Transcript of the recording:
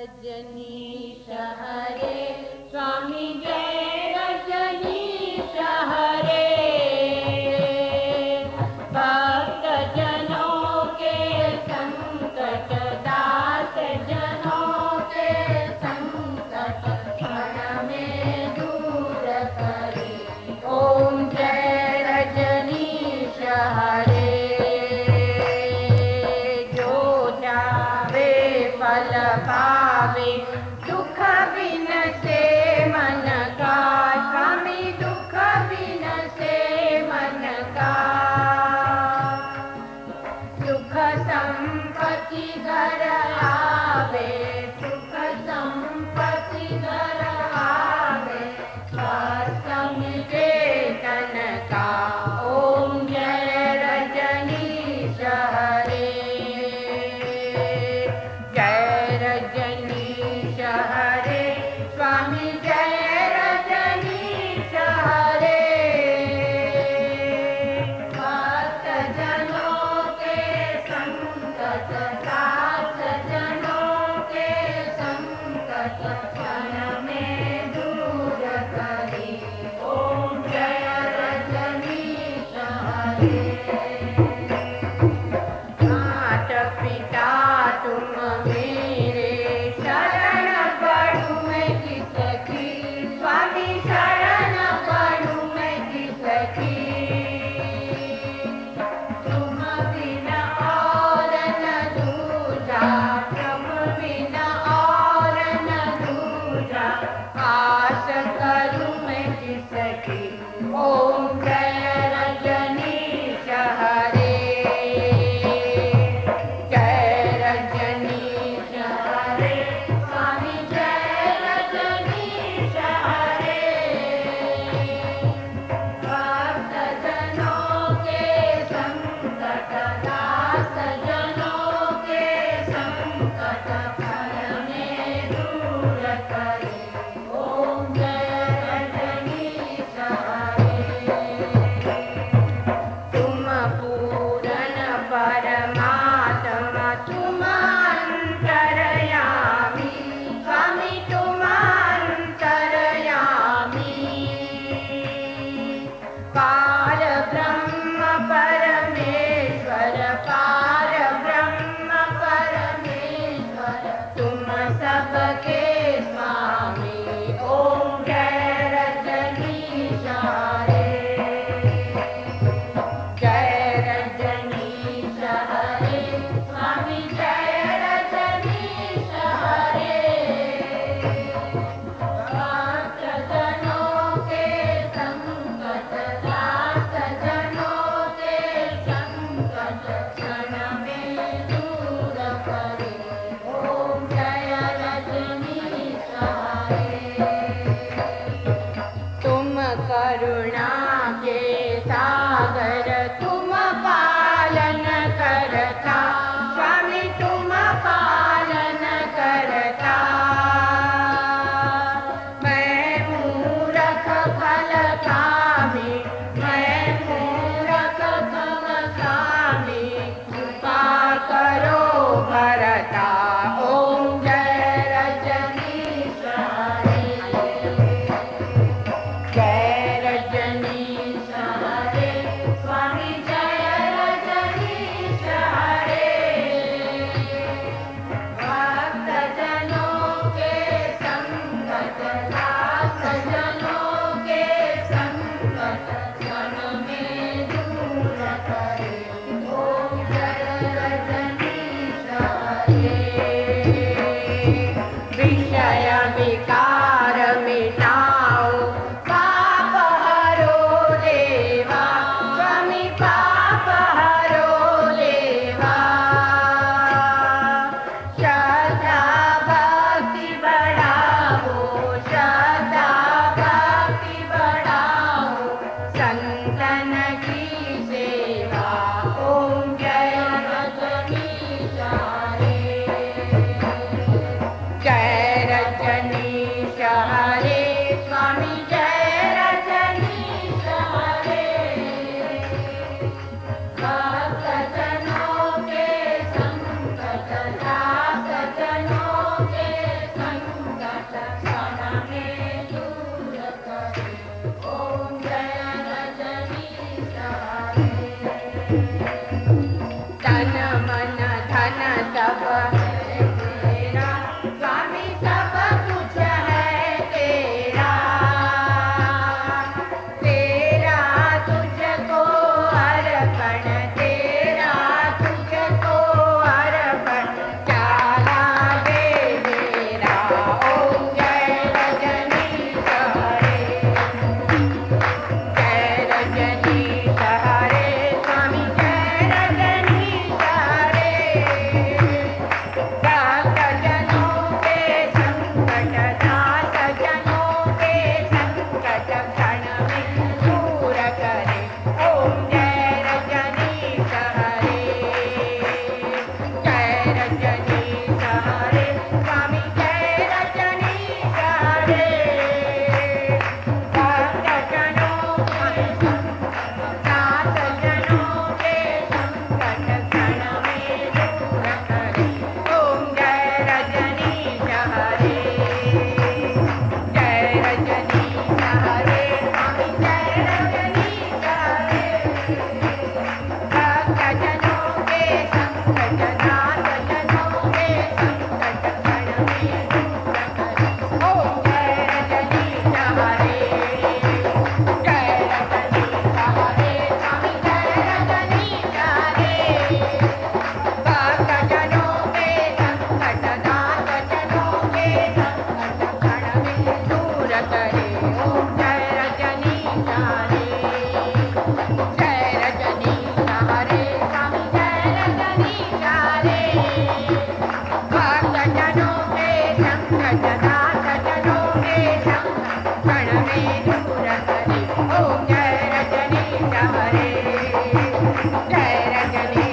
रजनीश हरे स्वामी जय रजनीश हरे। भक्त जनों के संकट दास जनों के संकट क्षण में दूर करे। ओम जय रजनीश हरे। फल पावे दुख बिन से मन का स्वामी दुख बिन से मन का। सुख संपत्ति घर आवे सुख संपत्ति घर आवे स्वास्थ्य चेतन का। ओम जय रजनीश हरे। रजनीश हरे स्वामी जय रजनीश हरे। भक्त जनों के संकट दास जनों के संकट क्षण में दूर करे। ओम जय रजनीश हरे। माता पिता तुम ओम जय रजनीश हरे। जय रजनीश हरे स्वामी जय रजनीश हरे। भक्त जनों के संकट दास जनों के संकट क्षण में दूर करे। ओम जय रजनीश हरे। परमात्मा तुम अंतर्यामी स्वामी तुम अंतर्यामी। पार ब्रह्म परमेश्वर पार ब्रह्म परमेश्वर तुम सबके स्वामी। ओम जय रजनीश हरे। स्वामी जय रजनीश हरे। भक्त जनों के संकट दास जनों के संकट क्षण में दूर करे। ओम जय रजनीश हरे। तुम करुणा के सागर तुम पालन करता स्वामी तुम पालन करता। मैं मूरख फल कामी मैं मूरख फल कामी तन मन धन सब है तेरा, स्वामी सब कुछ है तेरा। तेरा तुझको अर्पण, तेरा तुझको अर्पण, चाला दे मेरा। ओम जय रजनीश हरे, जय रजनीश हरे, स्वामी जय रजनीश हरे। दास जनों के संकट, दास जनों के संकट क्षण में दूर करे। ओम जय रजनीश हरे, जय रजनीश हरे, स्वामी जय रजनीश हरे। दास जनों के दास जनों के संकट क्षण में दूर करे। ओम जय रजनीश हरे, जय रजनीश हरे, स्वामी जय रजनीश हरे। दास जनों के संकट, दास जनों के संकट क्षण में दूर करे। ओम जय रजनीश हरे, जय रजनीश हरे, स्वामी जय रजनीश हरे। दास जनों के संकट, दास जनों के संकट क्षण में दूर करे। ओम जय रजनीश हरे, जय रजनीश हरे, स्वामी जय रजनीश हरे। दास जनों के संकट, दास जनों के संकट क्षण में दूर करे। ओम जय रजनीश हरे, जय रजनीश